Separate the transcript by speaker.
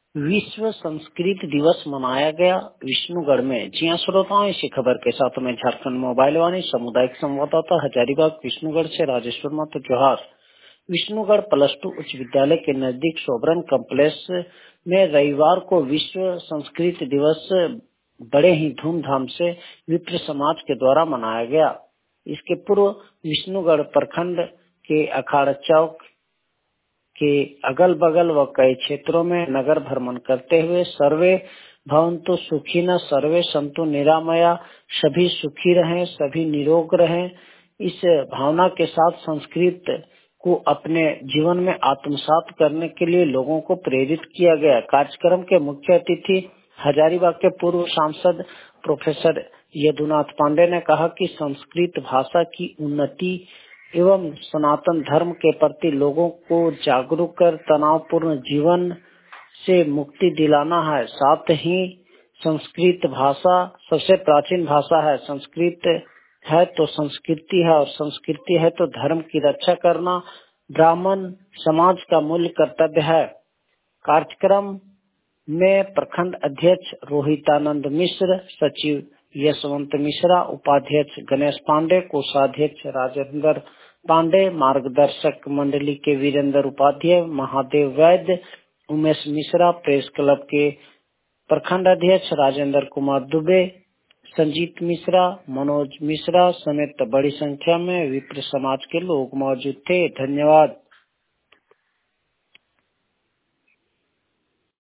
Speaker 1: विश्व संस्कृत दिवस मनाया गया विष्णुगढ़ में। जी हाँ श्रोताओं, इसी खबर के साथ में झारखंड मोबाइल वाणी सामुदायिक संवाददाता हजारीबाग विष्णुगढ़ से राजेश्वर महतो जोहार। विष्णुगढ़ +2 उच्च विद्यालय के नजदीक सोबरन कॉम्प्लेक्स में रविवार को विश्व संस्कृत दिवस बड़े ही धूमधाम से विप्र समाज के द्वारा मनाया गया। इसके पूर्व विष्णुगढ़ प्रखंड के अखाड़ा चौक के अगल बगल व कई क्षेत्रों में नगर भ्रमण करते हुए सर्वे भवन्तु सुखिनः सर्वे सन्तु निरामया, सभी सुखी रहें सभी निरोग रहें, इस भावना के साथ संस्कृत को अपने जीवन में आत्मसात करने के लिए लोगों को प्रेरित किया गया। कार्यक्रम के मुख्य अतिथि हजारीबाग के पूर्व सांसद प्रोफेसर यदुनाथ पांडे ने कहा कि संस्कृत भाषा की उन्नति एवं सनातन धर्म के प्रति लोगों को जागरूक कर तनावपूर्ण जीवन से मुक्ति दिलाना है। साथ ही संस्कृत भाषा सबसे प्राचीन भाषा है। संस्कृत है तो संस्कृति है और संस्कृति है तो धर्म की रक्षा करना ब्राह्मण समाज का मूल कर्तव्य है। कार्यक्रम में प्रखंड अध्यक्ष रोहितानंद मिश्र, सचिव यशवंत मिश्रा, उपाध्यक्ष गणेश पांडे, कोषाध्यक्ष राजेंद्र पांडे, मार्गदर्शक मंडली के वीरेंद्र उपाध्याय, महादेव वैद्य, उमेश मिश्रा, प्रेस क्लब के प्रखंड अध्यक्ष राजेंद्र कुमार दुबे, संजीत मिश्रा, मनोज मिश्रा समेत बड़ी संख्या में विप्र समाज के लोग मौजूद थे। धन्यवाद।